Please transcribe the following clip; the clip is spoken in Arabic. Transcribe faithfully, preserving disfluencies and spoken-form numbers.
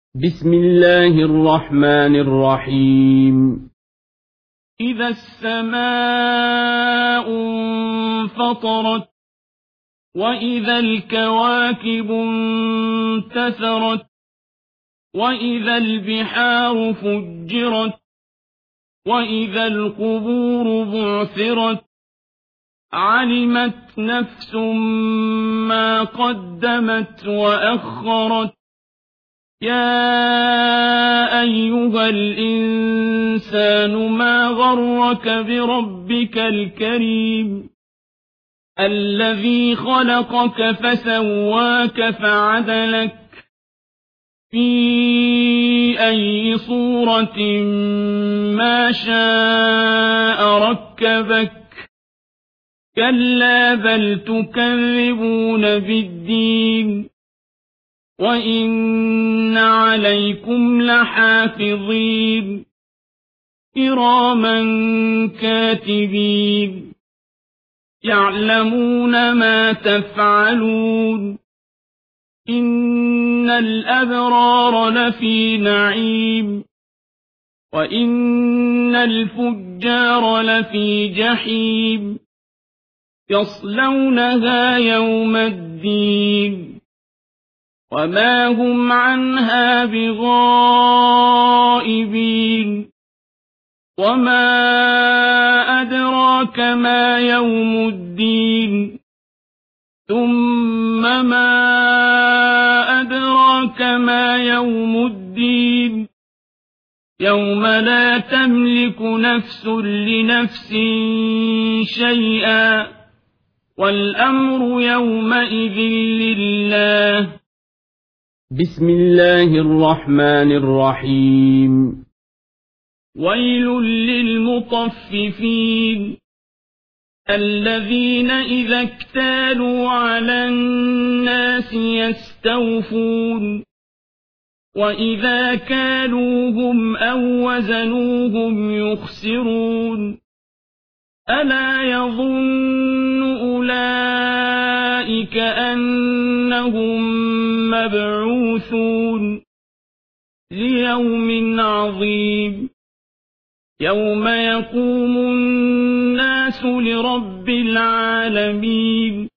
بسم الله الرحمن الرحيم. إذا السماء انفطرت وإذا الكواكب انتثرت وإذا البحار فجرت وإذا القبور بعثرت علمت نفس ما قدمت وأخرت. يا أيها الإنسان ما غرك بربك الكريم الذي خلقك فسواك فعدلك في أي صورة ما شاء ركبك. كلا بل تكذبون بالدين وإن عليكم لحافظين كراما كاتبين يعلمون ما تفعلون. إن الأبرار لفي نعيم وإن الفجار لفي جحيم يصلونها يوم الدين وما هم عنها بغائبين. وما أدراك ما يوم الدين ثم ما أدراك ما يوم الدين يوم لا تملك نفس لنفس شيئا والأمر يومئذ لله. بسم الله الرحمن الرحيم. ويل للمطففين الذين إذا اكتالوا على الناس يستوفون وإذا كالوهم أو وزنوهم يخسرون. ألا يظن أولئك أنهم مبعوثون ليوم عظيم يوم يقوم الناس لرب العالمين.